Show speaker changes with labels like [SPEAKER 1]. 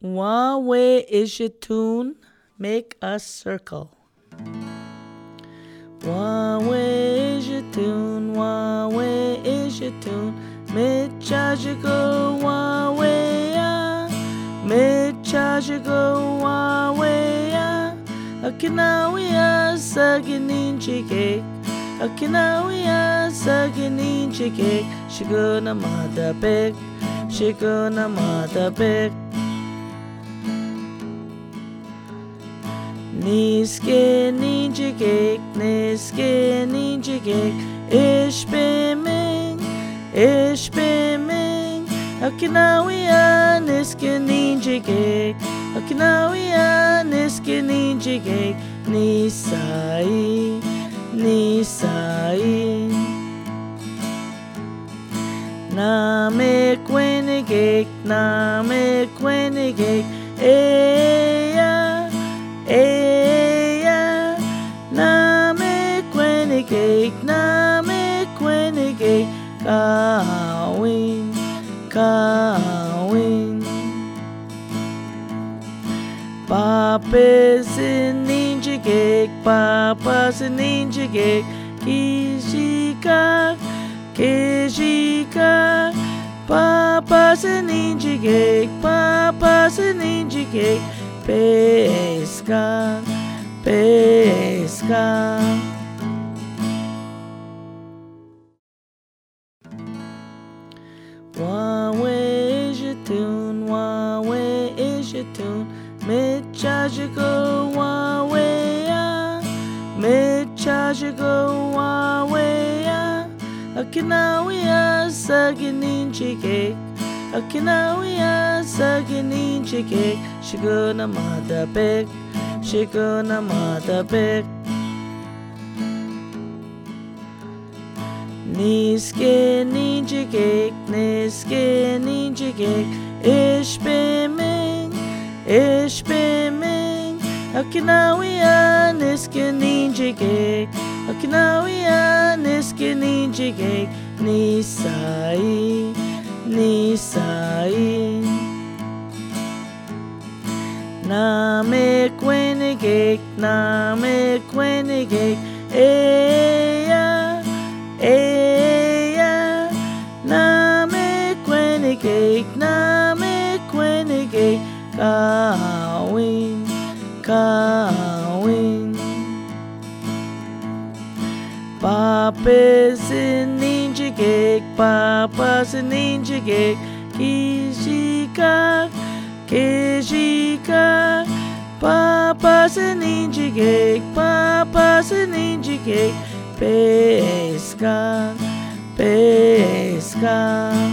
[SPEAKER 1] One way is your tune, make a circle. One way is your tune, one way is your tune. Mechajigo one way ya, mechajigo one way ya. Akinawiya sagininjike, akinawiya sagininjike. Shiguna madabek, shiguna madabek. Niske ninjigek, niske ninjigek. Ich bin Ming, akinawiya niske ninjigek, akinawiya niske ninjigek. Nisai, nisai. Na me kwenigek, na me kwenigek. Eya, eya. Na me kwenigek, na me kwenigek. Kawin, kawin. Papa's a ninja gig, Papa's a ninja gig. Kishika, Kishika. Papa's a ninja gig, Papa's a ninja gig. Pesca, pesca. One way is your tune, one way is your tune. Mechajigo one way ya, mechajigo one way ya. Akinawiya sagininjike, akinawiya sagininjike. Shiguna madabek, shiguna madabek. Niske ninjigek, niske ninjigek. Ich bin Ming, akinawiya niske ninjigek, akinawiya niske ninjigek. Nisai, nisai. Na me kwenigek, na me kwenigek. Eya, eya. Na me kwenigek, na me kwenigek. Kawin, kawin. Papa's a ninja gig, Papa's a ninja gig. Kishika, Kishika. Papa's a ninja gig, Papa's a ninja gig. Pesca, pesca.